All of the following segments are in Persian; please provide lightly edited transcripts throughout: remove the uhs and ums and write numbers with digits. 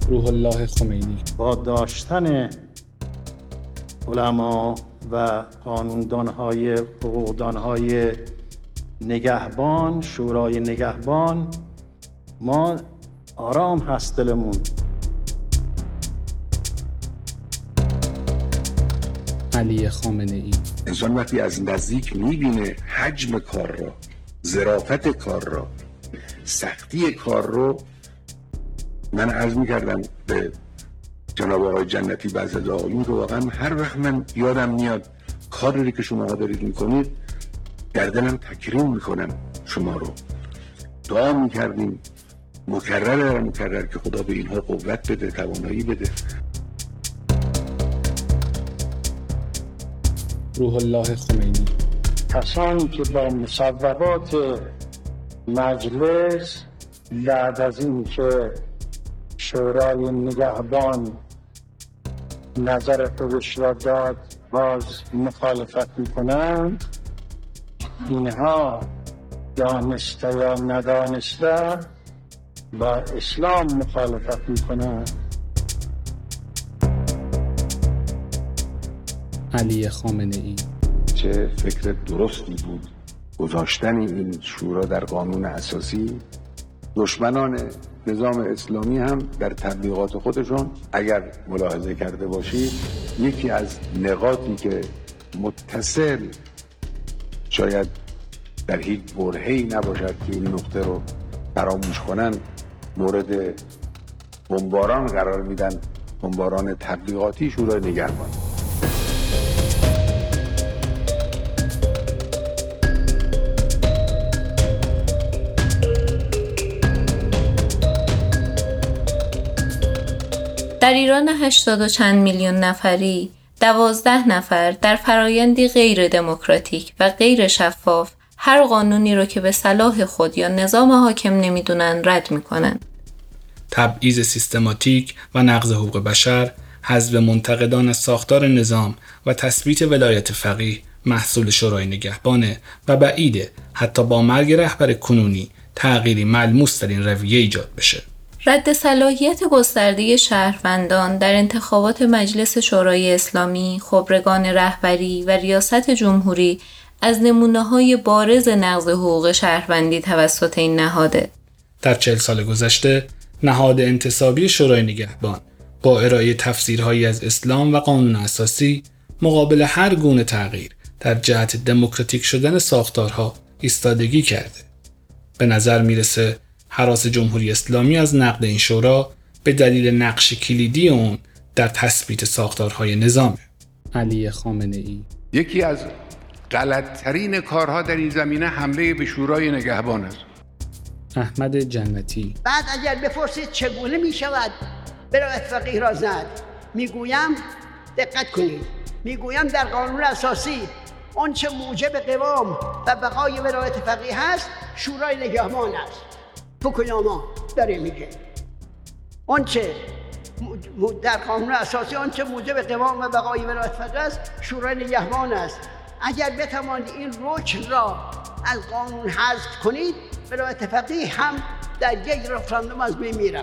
روح الله خمینی. با داشتن علما و قانوندانهای حقوقدانهای نگهبان، شورای نگهبان، ما آرام هست دلمون. علی خامنه‌ای. انسان وقتی از نزدیک میبینه حجم کار را، ظرافت کار را، سختی کار رو، من عرض میکردم به جناب آقای جنتی بعض از آقایون که واقعا هر وقت من یادم میاد کاری که شما دارید میکنید در دلم تکریم میکنم شما رو. دعا میکردیم مکرر که خدا به اینها قوت بده، توانایی بده. روح الله خمینی. کسانی که با مصوبات مجلس بعد از این که شورای نگهبان نظر خودش را داد باز مخالفت میکنند، اینها دانسته یا ندانسته با اسلام مخالفت میکنند. علی خامنه‌ای. چه فکر درستی بود گذاشتن این شورا در قانون اساسی. دشمنان نظام اسلامی هم در تبلیغات خودشون اگر ملاحظه کرده باشید یکی از نقاطی که متصل شاید در هیچ برهه‌ای نباشد که این نقطه رو فراموش کنن، مورد بمباران قرار میدن، بمباران تبلیغاتی شورای نگهبان. در ایران 80 و چند میلیون نفری 12 نفر در فرایندی غیر دموکراتیک و غیر شفاف هر قانونی رو که به صلاح خود یا نظام حاکم نمیدونن رد میکنن. تبعیض سیستماتیک و نقض حقوق بشر، حذف منتقدان از ساختار نظام و تثبیت ولایت فقیه محصول شورای نگهبانه و بعیده حتی با مرگ رهبر کنونی تغییری ملموس در این رویه ایجاد بشه. رد صلاحیت گسترده شهروندان در انتخابات مجلس شورای اسلامی، خبرگان رهبری و ریاست جمهوری از نمونه‌های بارز نقض حقوق شهروندی توسط این نهاده. در 40 سال گذشته، نهاد انتصابی شورای نگهبان با ارائه تفسیرهایی از اسلام و قانون اساسی مقابل هر گونه تغییر در جهت دموکراتیک شدن ساختارها ایستادگی کرده. به نظر میرسه هراس جمهوری اسلامی از نقد این شورا به دلیل نقش کلیدی اون در تثبیت ساختارهای نظامه. علی خامنه‌ای. یکی از غلط‌ترین کارها در این زمینه حمله به شورای نگهبان است. احمد جنتی. بعد اگر بپرسید چگونه می شود ولایت فقیه را زد، میگویم دقت کنید، میگویم در قانون اساسی آنچه موجب قوام و بقای ولایت فقیه هست شورای نگهبان است. فوکویاما داره میگه آنچه در قانون اساسی آنچه موجب قوام و بقای ولایت فقیه است شورای نگهبان است. اگر بتوانید این رکن را از قانون حذف کنید ولایت فقیه هم در یک رفراندوم از بین میرود.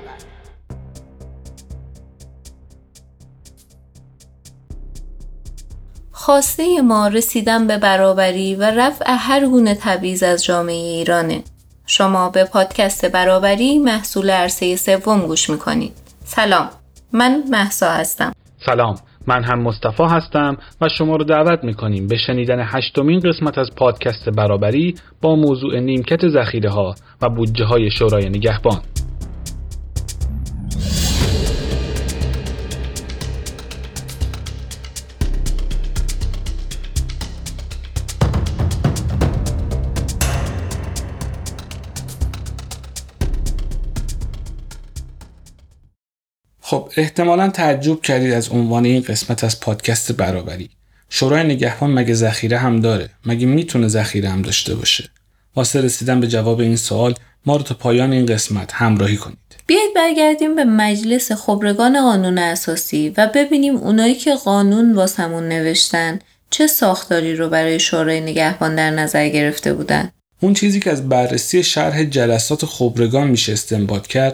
خواسته ما رسیدن به برابری و رفع هر گونه تبعیض از جامعه ایرانه. شما به پادکست برابری محصول عرصه سوم گوش میکنید. سلام، من مهسا هستم. سلام، من هم مصطفی هستم و شما رو دعوت میکنیم به شنیدن 8مین قسمت از پادکست برابری با موضوع نیمکت ذخیره‌ها و بودجه‌های شورای نگهبان. خب احتمالاً تعجب کردید از عنوان این قسمت از پادکست برابری. شورای نگهبان مگه ذخیره هم داره؟ مگه میتونه ذخیره هم داشته باشه؟ واسه رسیدن به جواب این سوال ما رو تا پایان این قسمت همراهی کنید. بیایید برگردیم به مجلس خبرگان قانون اساسی و ببینیم اونایی که قانون واسمون نوشتن چه ساختاری رو برای شورای نگهبان در نظر گرفته بودن. اون چیزی که از بررسی شرح جلسات خبرگان میشه استنباط کرد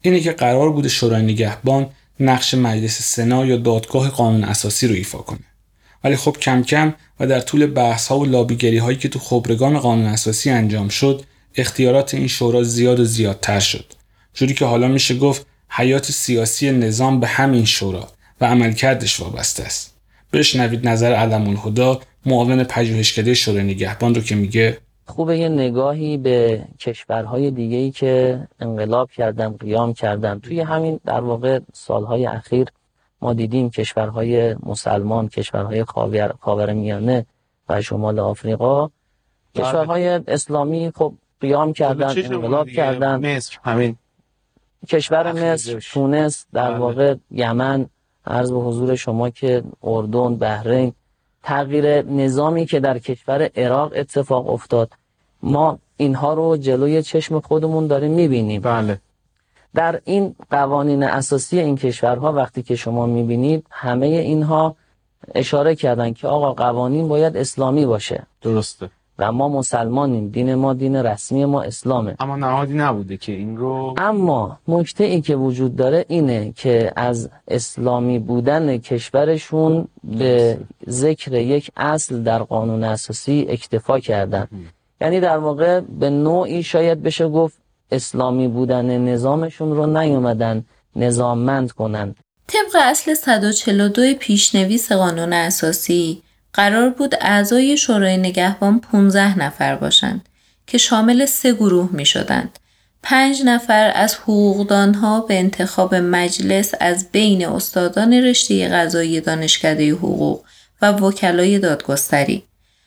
اینه که قرار بوده شورای نگهبان نقش مجلس سنا یا دادگاه قانون اساسی رو ایفا کنه. ولی خب کم کم و در طول بحث‌ها و لابیگری هایی که تو خبرگان قانون اساسی انجام شد، اختیارات این شورا زیاد و زیادتر شد. جوری که حالا میشه گفت حیات سیاسی نظام به همین شورا و عملکردش وابسته است. بشنوید نظر علم‌الهدی، معاون پژوهشکده شورای نگهبان رو که میگه خوبه یه نگاهی به کشورهای دیگه‌ای که انقلاب کردن، قیام کردن. توی همین در واقع سالهای اخیر ما دیدیم کشورهای مسلمان، کشورهای خاورمیانه و شمال آفریقا، کشورهای اسلامی خب قیام کردن، انقلاب کردن. مصر، همین کشور مصر، تونس، در واقع یمن، عرض به حضور شما که اردن، بحرین، تغییر نظامی که در کشور عراق اتفاق افتاد، ما اینها رو جلوی چشم خودمون داریم میبینیم. بله. در این قوانین اساسی این کشورها وقتی که شما میبینید همه اینها اشاره کردن که آقا قوانین باید اسلامی باشه. درسته. و ما مسلمانیم، دین ما دین رسمی ما اسلامه. اما نهادی نبوده که این رو. اما نکته ای که وجود داره اینه که از اسلامی بودن کشورشون به ذکر یک اصل در قانون اساسی اکتفا کردن. یعنی در واقع به نوعی شاید بشه گفت اسلامی بودن نظامشون رو نیومدن نظاممند کنن. طبق اصل 142 پیشنویس قانون اساسی قرار بود اعضای شورای نگهبان 15 نفر باشند که شامل 3 گروه می شدند. 5 نفر از حقوقدانها به انتخاب مجلس از بین استادان رشته قضایی دانشکده حقوق و وکلای دادگستری.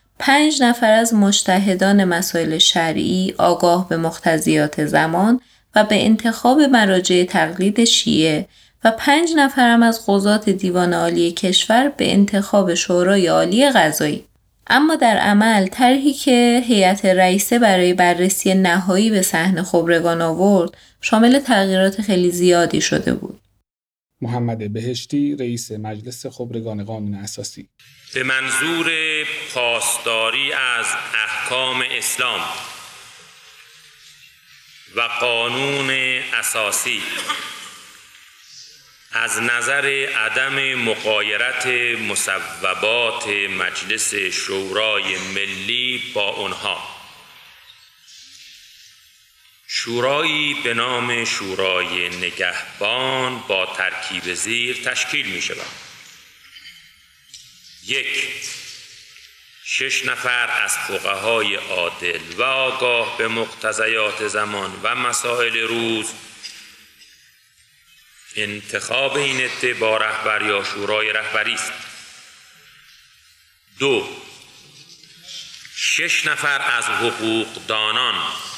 5 نفر از مجتهدان مسائل شرعی آگاه به مقتضیات زمان و به انتخاب مراجع تقلید شیعه و 5 نفر هم از قضات دیوان عالی کشور به انتخاب شورای عالی قضایی. اما در عمل طرحی که هیئت رئیسه برای بررسی نهایی به صحن خبرگان آورد شامل تغییرات خیلی زیادی شده بود. محمد بهشتی، رئیس مجلس خبرگان قانون اساسی: به منظور پاسداری از احکام اسلام و قانون اساسی از نظر عدم مغایرت مصوبات مجلس شورای ملی با آنها، شورایی به نام شورای نگهبان با ترکیب زیر تشکیل می شود: 1. 6 نفر از فقهای عادل و آگاه به مقتضیات زمان و مسائل روز. انتخاب این عده با رهبر یا شورای رهبری است. 2. 6 نفر از حقوقدانان،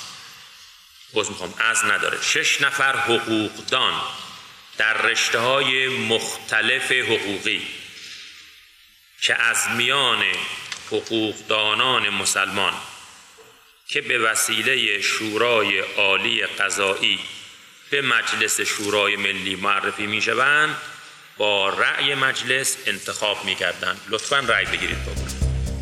نداره 6 نفر حقوقدان در رشته‌های مختلف حقوقی که از میان حقوقدانان مسلمان که به وسیله شورای عالی قضایی به مجلس شورای ملی معرفی می شوند با رأی مجلس انتخاب می کردن. لطفاً رأی بگیرید بابا.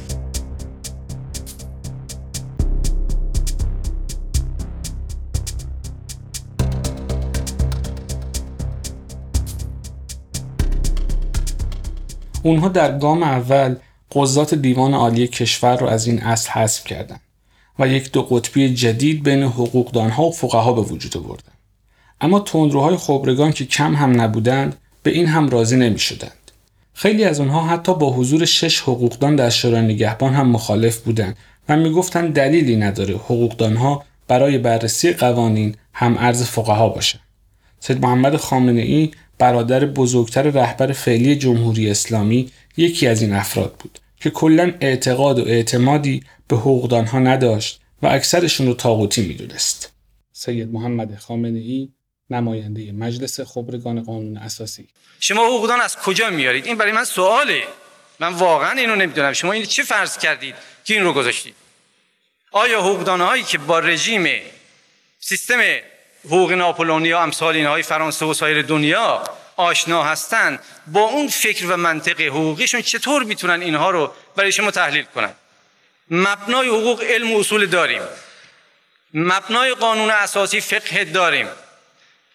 اونها در گام اول قضات دیوان عالی کشور رو از این اصل حذف کردند و یک دو قطبی جدید بین حقوقدانها و فقها به وجود آوردند. اما تندروهای خبرگان که کم هم نبودند به این هم راضی نمی شدند. خیلی از اونها حتی با حضور 6 حقوقدان در شورای نگهبان هم مخالف بودند و می گفتند دلیلی نداره حقوقدانها برای بررسی قوانین هم ارز فقها باشند. سید محمد خامنه‌ای، برادر بزرگتر رهبر فعلی جمهوری اسلامی، یکی از این افراد بود که کلاً اعتقاد و اعتمادی به حقوقدانها نداشت و اکثرشون رو طاغوتی می‌دونست. سید محمد خامنه‌ای، نماینده مجلس خبرگان قانون اساسی: شما حقوقدان از کجا میارید؟ این برای من سواله. من واقعا اینو نمیدونم. شما این چه فرض کردید که این رو گذاشتید؟ آیا حقوقدان‌هایی که با رژیم سیستم حقوق ناپلئونی و امثال اینهای فرانسه و سایر دنیا آشنا هستن، با اون فکر و منطق حقوقیشون چطور میتونن اینها رو برای شما تحلیل کنن؟ مبنای حقوق علم و اصول داریم، مبنای قانون اساسی فقه داریم،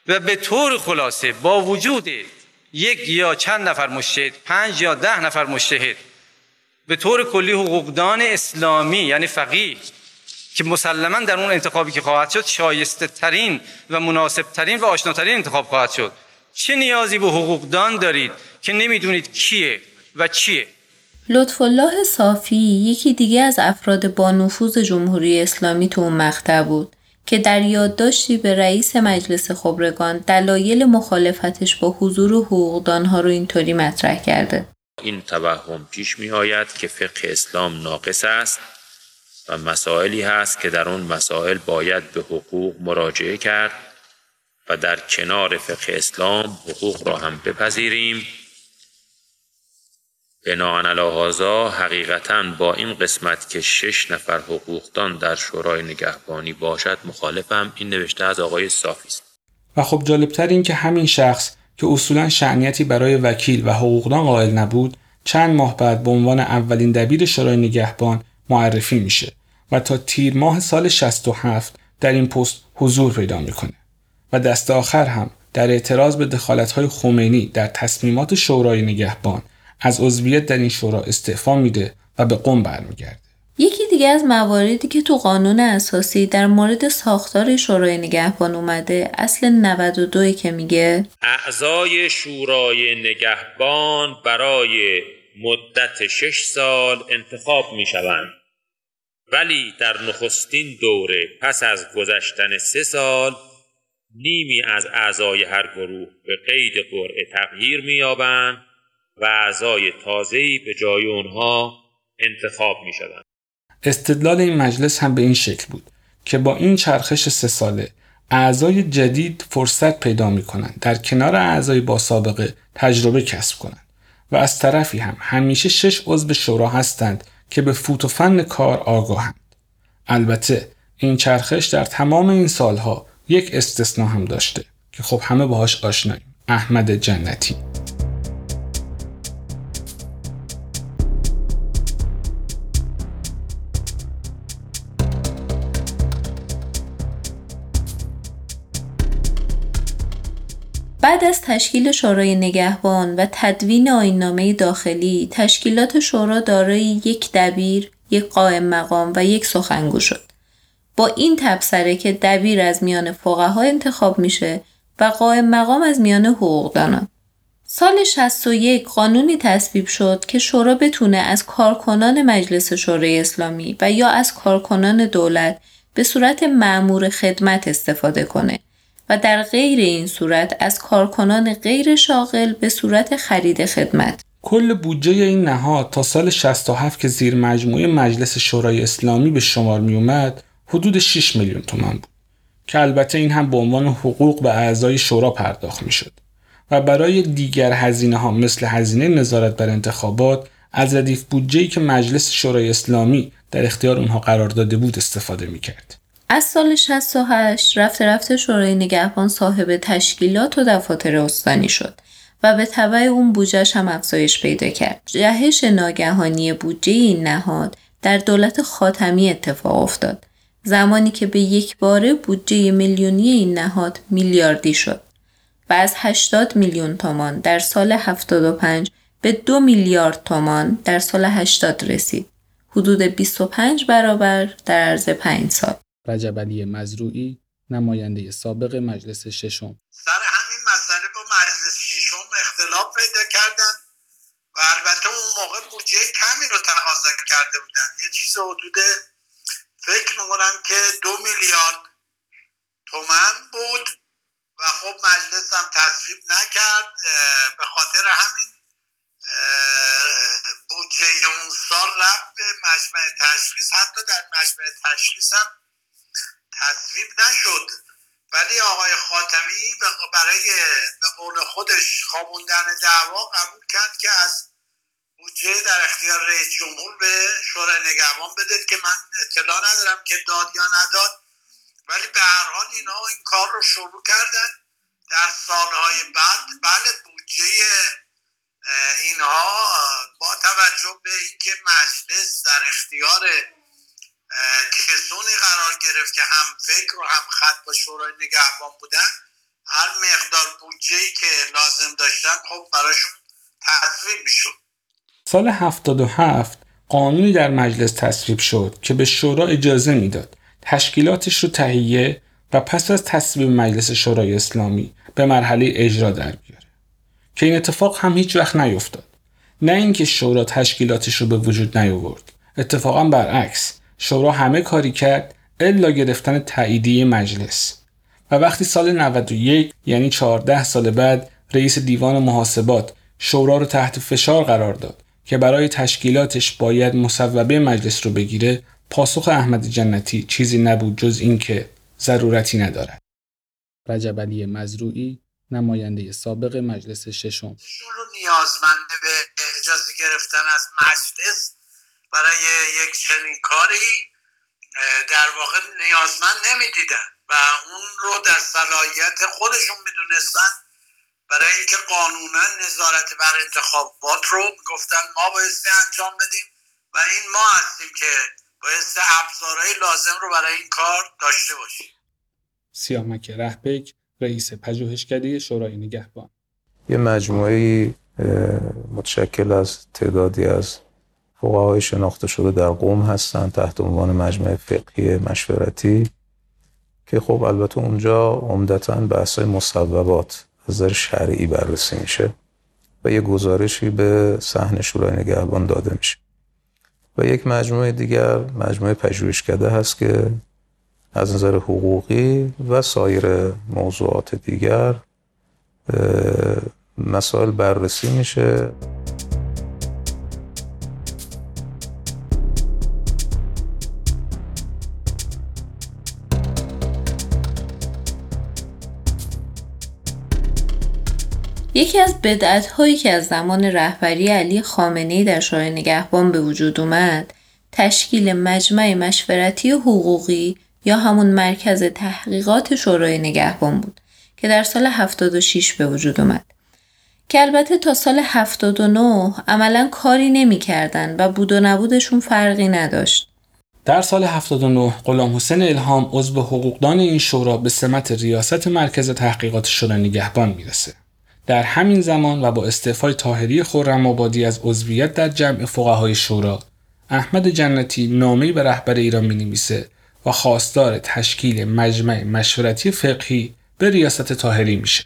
و به طور خلاصه با وجود یک یا چند نفر مجتهد، 5 یا 10 نفر مجتهد، به طور کلی حقوقدان اسلامی یعنی فقیه که مسلماً در اون انتخابی که خواهد شد شایسته ترین و مناسب ترین و آشناترین انتخاب خواهد شد، چه نیازی به حقوقدان دارید که نمیدونید کیه و چیه؟ لطفالله صافی یکی دیگه از افراد با نفوذ جمهوری اسلامی تو اون مقطع بود که در یادداشتی به رئیس مجلس خبرگان دلایل مخالفتش با حضور حقوقدانها رو اینطوری مطرح کرده: این توهم پیش می آید که فقه اسلام ناقص است و مسائلی هست که در اون مسائل باید به حقوق مراجعه کرد و در کنار فقه اسلام حقوق را هم بپذیریم. بناء علی هذا حقیقتاً با این قسمت که 6 نفر حقوقدان در شورای نگهبانی باشد مخالفم. این نوشته از آقای صافی است. و خب جالبتر این که همین شخص که اصولاً شأنیتی برای وکیل و حقوقدان قائل نبود، چند ماه بعد به عنوان اولین دبیر شورای نگهبان معرفی میشه و تا تیر ماه سال 67 در این پست حضور پیدا میکنه و دست آخر هم در اعتراض به دخالت‌های خمینی در تصمیمات شورای نگهبان از عضویت در این شورا استعفا میده و به قم برمیگرده. یکی دیگه از مواردی که تو قانون اساسی در مورد ساختار شورای نگهبان اومده اصل 92 که میگه اعضای شورای نگهبان برای مدت 6 سال انتخاب میشوند، ولی در نخستین دوره پس از گذشتن 3 سال نیمی از اعضای هر گروه به قید قرعه تغییر می‌یابند و اعضای تازه‌ای به جای اونها انتخاب می‌شوند. استدلال این مجلس هم به این شکل بود که با این چرخش 3 ساله اعضای جدید فرصت پیدا می‌کنند در کنار اعضای با سابقه تجربه کسب کنند و از طرفی هم همیشه 6 عضو شورا هستند که به فوت و فن کار آگاهند. البته این چرخش در تمام این سالها یک استثناء هم داشته که خب همه باهاش آشناییم: احمد جنتی. بعد از تشکیل شورای نگهبان و تدوین آیین‌نامه داخلی، تشکیلات شورا دارای یک دبیر، یک قائم مقام و یک سخنگو شد. با این تبصره که دبیر از میان فقها انتخاب میشه و قائم مقام از میان حقوقدانان. سال 61 قانونی تصویب شد که شورا بتونه از کارکنان مجلس شورای اسلامی و یا از کارکنان دولت به صورت مأمور خدمت استفاده کنه و در غیر این صورت از کارکنان غیر شاغل به صورت خرید خدمت. کل بودجه این نهاد تا سال 67 که زیر مجموعه مجلس شورای اسلامی به شمار می اومد حدود 6 میلیون تومان بود که البته این هم به عنوان حقوق به اعضای شورا پرداخت می شد و برای دیگر هزینه ها مثل هزینه نظارت بر انتخابات از ردیف بودجه‌ای که مجلس شورای اسلامی در اختیار اونها قرار داده بود استفاده می کرد. از سال 68 رفته شورای نگهبان صاحب تشکیلات و دفاتر استانی شد و به تبع اون بودجه‌اش هم افزایش پیدا کرد. جهش ناگهانی بودجه این نهاد در دولت خاتمی اتفاق افتاد، زمانی که به یک باره بودجه میلیونی این نهاد میلیاردی شد و از 80 میلیون تومان در سال 75 به 2 میلیارد تومان در سال 80 رسید. حدود 25 برابر در عرض 5 سال. رجب علی مزروعی، نماینده سابق مجلس ششم: سر همین مسئله با مجلس ششم اختلاف پیدا کردن و البته اون موقع بودجه کمی رو تقاضا کرده بودن، یه چیز حدود فکر میکنم که 2 میلیارد تومان بود و خب مجلس هم تصویب نکرد. به خاطر همین بودجه اون سال رفت به مجمع تشخیص، حتی در مجمع تشخیص هم تصویب نشد، ولی آقای خاتمی برای به قول خودش خوابوندن دعوا قبول کرد که از بودجه در اختیار رئیس جمهور به شورای نگهبان بده که من اطلاع ندارم که داد یا نداد، ولی به هر حال اینا این کار رو شروع کردن. در سالهای بعد بله بودجه اینها با توجه به اینکه مجلس در اختیار کسانی قرار گرفت که هم فکر و هم خط با شورای نگهبان بودن، هر مقدار بودجه‌ای که لازم داشتن خب براشون تصویب میشد. سال 77 قانونی در مجلس تصویب شد که به شورا اجازه میداد تشکیلاتش رو تهیه و پس از تصویب مجلس شورای اسلامی به مرحله اجرا در بیاره که این اتفاق هم هیچ وقت نیفتاد. نه اینکه شورا تشکیلاتش رو به وجود نیاورد، اتفاقا برعکس، شورا همه کاری کرد الا گرفتن تاییدیه مجلس. و وقتی سال 91 یعنی 14 سال بعد رئیس دیوان محاسبات شورا رو تحت فشار قرار داد که برای تشکیلاتش باید مصوبه مجلس رو بگیره، پاسخ احمد جنتی چیزی نبود جز این که ضرورتی ندارد. رجب علی مزروعی، نماینده سابق مجلس ششم. شورا نیازمند به اجازه گرفتن از مجلس برای یک چنین کاری در واقع نیازمند نمیدیدن و اون رو در صلاحیت خودشون میدونستن، برای اینکه قانونا نظارت بر انتخابات رو گفتن ما بایستی انجام بدیم و این ما هستیم که بایستی ابزارهای لازم رو برای این کار داشته باشیم. سیامک رهبک، رئیس پژوهشکده شورای نگهبان. یه مجموعه‌ای متشکل از تعدادی از فقهای شناخته شده در قم هستن تحت عنوان مجمع فقهی مشورتی که خب البته اونجا عمدتاً بحث‌های مصوبات از نظر شرعی بررسی میشه و یه گزارشی به صحن شورای نگهبان داده میشه. و یک مجموعه دیگر مجموعه پژوهشکده هست که از نظر حقوقی و سایر موضوعات دیگر مسائل بررسی میشه. یکی از بدعت‌هایی که از زمان رهبری علی خامنه‌ای در شورای نگهبان به وجود اومد، تشکیل مجمع مشورتی حقوقی یا همون مرکز تحقیقات شورای نگهبان بود که در سال 76 به وجود اومد که البته تا سال 79 عملاً کاری نمی‌کردن و بود و نبودشون فرقی نداشت. در سال 79 غلام حسین الهام عضو حقوقدان این شورا به سمت ریاست مرکز تحقیقات شورای نگهبان میرسه. در همین زمان و با استعفای طاهری خرم‌آبادی از عضویت در جمع فقهای شورا، احمد جنتی نامه‌ای به رهبر ایران می‌نویسه و خواستار تشکیل مجمع مشورتی فقهی به ریاست طاهری میشه.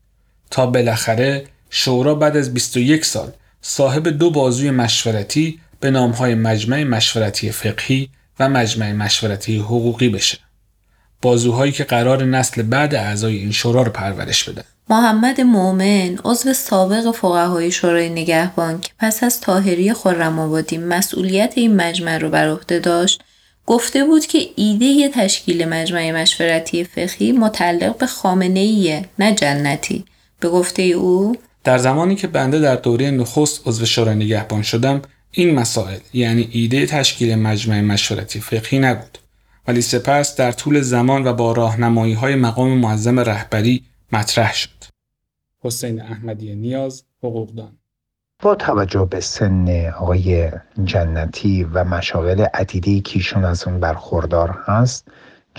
تا بالاخره شورا بعد از 21 سال صاحب دو بازوی مشورتی به نام‌های مجمع مشورتی فقهی و مجمع مشورتی حقوقی بشه. بازوهایی که قرار نسل بعد اعضای این شورا رو پرورش بدن. محمد مومن عضو سابق فقهای شورای نگهبان که پس از طاهری خرم‌آبادی مسئولیت این مجمع رو بر عهده داشت، گفته بود که ایده تشکیل مجمع مشورتی فقهی متعلق به خامنه‌ایه نه جنتی. به گفته او در زمانی که بنده در دوره نخست عضو شورای نگهبان شدم، این مسائل یعنی ایده تشکیل مجمع مشورتی فقهی نبود، ولی سپس در طول زمان و با راهنمایی‌های مقام معظم رهبری مطرح شد. حسین احمدی نیاز، حقوقدان. با توجه به سن آقای جنتی و مشاغل عدیدی که ایشون از اون برخوردار هست،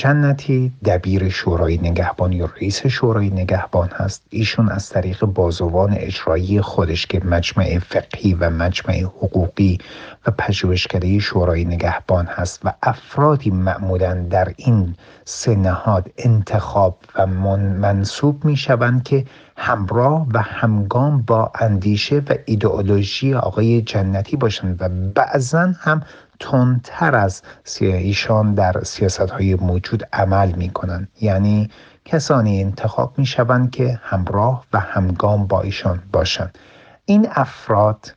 جنتی دبیر شورای نگهبان یا رئیس شورای نگهبان هست. ایشون از طریق بازوان اجرایی خودش که مجمع فقهی و مجمع حقوقی و پژوهشکده شورای نگهبان هست و افرادی معمولاً در این سه نهاد انتخاب و منصوب می شوند که همراه و همگام با اندیشه و ایدئولوژی آقای جنتی باشند و بعضاً هم تندتر از ایشان در سیاست‌های موجود عمل می‌کنند. یعنی کسانی انتخاب می‌شوند که همراه و همگام با ایشان باشند. این افراد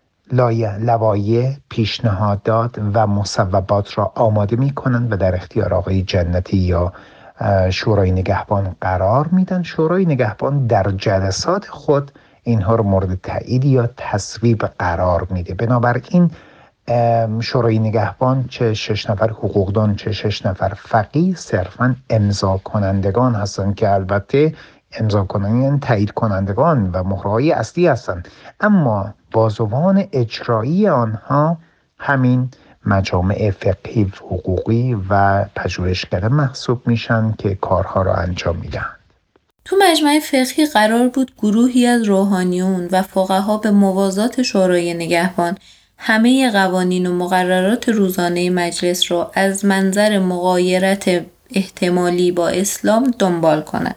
لوایح، پیشنهادات و مصوبات را آماده می‌کنند و در اختیار آقای جنتی یا شورای نگهبان قرار میدن. شورای نگهبان در جلسات خود اینها رو مورد تایید یا تصویب قرار میده. بنابراین شورای نگهبان چه 6 نفر حقوقدان چه 6 نفر فقیه صرفاً امضا کنندگان هستند که البته امضا کنندگان تایید کنندگان و مهرهای اصلی هستند، اما بازوان اجرایی آنها همین مجامع فقهی حقوقی و پژوهشکده محسوب میشن که کارها را انجام میدن. تو مجمع فقهی قرار بود گروهی از روحانیون و فقها به موازات شورای نگهبان همه قوانین و مقررات روزانه مجلس رو از منظر مغایرت احتمالی با اسلام دنبال کنند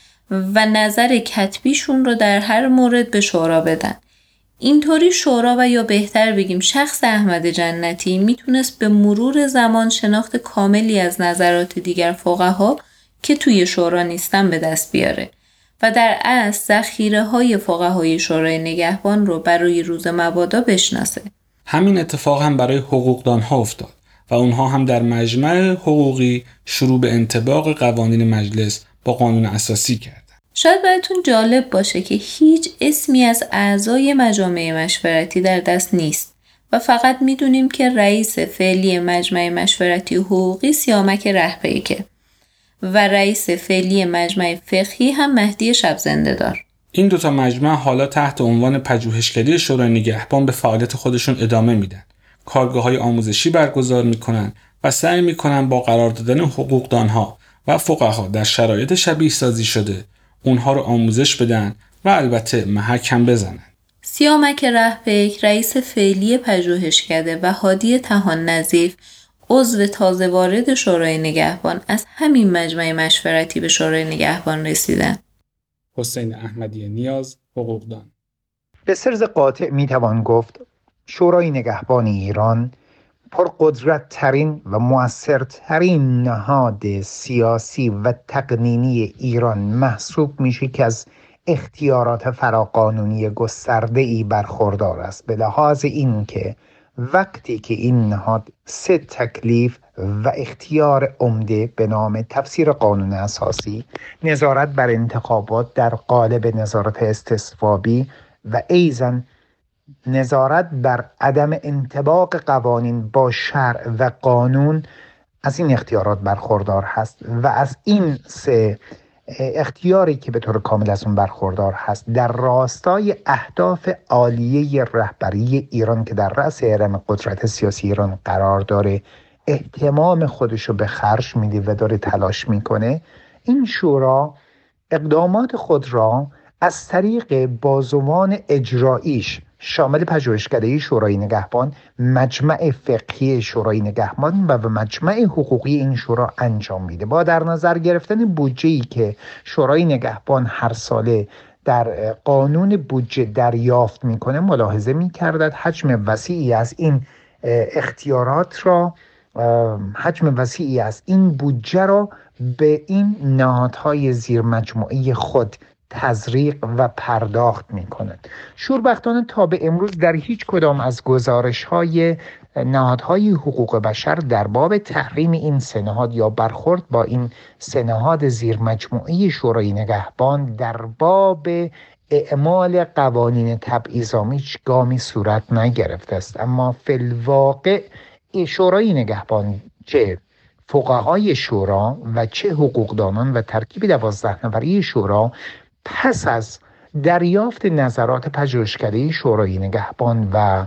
و نظر کتبیشون رو در هر مورد به شورا بدن. اینطوری شورا و یا بهتر بگیم شخص احمد جنتی میتونست به مرور زمان شناخت کاملی از نظرات دیگر فقها که توی شورا نیستن به دست بیاره و در اصل ذخیره‌های فقهای شورای نگهبان رو برای روز مبادا بشناسه. همین اتفاق هم برای حقوقدانها افتاد و اونها هم در مجمع حقوقی شروع به انطباق قوانین مجلس با قانون اساسی کردند. شاید براتون جالب باشه که هیچ اسمی از اعضای مجامع مشورتی در دست نیست و فقط میدونیم که رئیس فعلی مجمع مشورتی حقوقی سیامک رهپیکه و رئیس فعلی مجمع فقهی هم مهدی شبزنده‌دار. این دوتا مجمع حالا تحت عنوان پژوهشکده شورای نگهبان به فعالیت خودشون ادامه میدن. کارگاه‌های آموزشی برگزار میکنن و سعی میکنن با قرار دادن حقوقدانها و فقها در شرایط شبیه سازی شده اونها رو آموزش بدن و البته محک هم بزنن. سیامک رهپیک رئیس فعلی پژوهشکده و هادی طحان نظیف عضو تازه وارد شورای نگهبان از همین مجمع مشورتی به شورای نگهبان رسیدن. حسین احمدی نیاز، حقوقدان. به سرز قاطع میتوان گفت شورای نگهبان ایران پرقدرت ترین و مؤثرترین نهاد سیاسی و تقنینی ایران محسوب میشه که از اختیارات فراقانونی گسترده‌ای برخوردار است، به لحاظ این که وقتی که این نهاد 3 تکلیف و اختیار عمده به نام تفسیر قانون اساسی، نظارت بر انتخابات در قالب نظارت استصوابی و ایضاً نظارت بر عدم انطباق قوانین با شرع و قانون از این اختیارات برخوردار هست و از این 3 اختیاری که به طور کامل از اون برخوردار هست در راستای اهداف عالیه رهبری ایران که در رأس هرم قدرت سیاسی ایران قرار داره اهتمام خودشو به خرج میده و داره تلاش میکنه. این شورا اقدامات خود را از طریق بازوان اجراییش شامل پژوهشکده شورای نگهبان، مجمع فقهی شورای نگهبان و مجمع حقوقی این شورا انجام میده. با در نظر گرفتن بودجه‌ای که شورای نگهبان هر ساله در قانون بودجه دریافت میکنه ملاحظه میکردد حجم وسیعی از این اختیارات را، حجم وسیعی از این بودجه را به این نهادهای زیر مجموعه خود تزریق و پرداخت می‌کنند. شوربختانه تا به امروز در هیچ کدام از گزارش‌های نهادهای حقوق بشر در باب تحریم این 3 نهاد یا برخورد با این 3 نهاد زیر مجموعه شورای نگهبان در باب اعمال قوانین تبعیض‌آمیز گامی صورت نگرفته است. اما فی الواقع شورای نگهبان، چه فقهای شورا و چه حقوقدانان و ترکیب 12 نفری شورا، پس از دریافت نظرات پژوهشکده شورای نگهبان و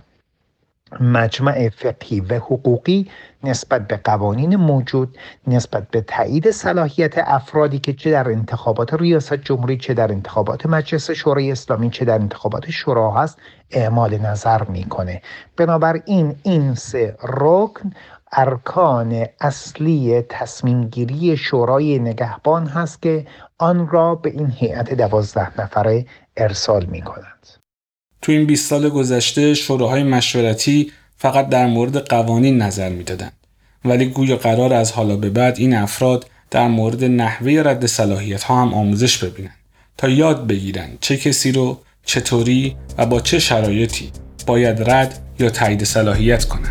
مجمع فقهی و حقوقی نسبت به قوانین موجود، نسبت به تایید صلاحیت افرادی که چه در انتخابات ریاست جمهوری، چه در انتخابات مجلس شورای اسلامی، چه در انتخابات شورا هست، اعمال نظر میکنه. بنابراین این 3 رکن ارکان اصلی تصمیم گیری شورای نگهبان هست که آن را به این هیئت 12 نفره ارسال می کنند. تو این 20 سال گذشته شوراهای مشورتی فقط در مورد قوانین نظر می دادن. ولی گویا قرار از حالا به بعد این افراد در مورد نحوه رد صلاحیت ها هم آموزش ببینن تا یاد بگیرن چه کسی رو چطوری و با چه شرایطی باید رد یا تایید صلاحیت کنن.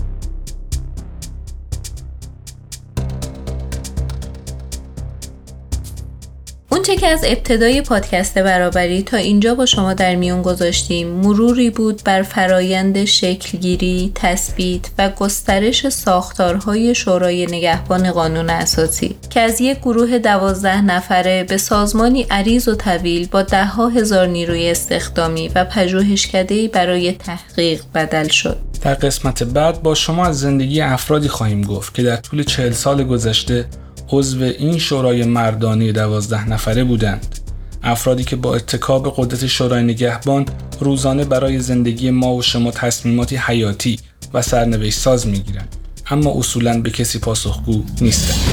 اونچه که از ابتدای پادکست برابری تا اینجا با شما در میون گذاشتیم مروری بود بر فرایند شکلگیری، تثبیت و گسترش ساختارهای شورای نگهبان قانون اساسی که از یک گروه 12 نفره به سازمانی عریض و طویل با 10,000 نیروی استخدامی و پژوهشکده‌ای برای تحقیق بدل شد. در قسمت بعد با شما از زندگی افرادی خواهیم گفت که در طول 40 سال گذشته عضو این شورای مردانه 12 نفره بودند. افرادی که با اتکا به قدرت شورای نگهبان روزانه برای زندگی ما و شما تصمیماتی حیاتی و سرنوشت ساز میگیرند، اما اصولاً به کسی پاسخگو نیستند.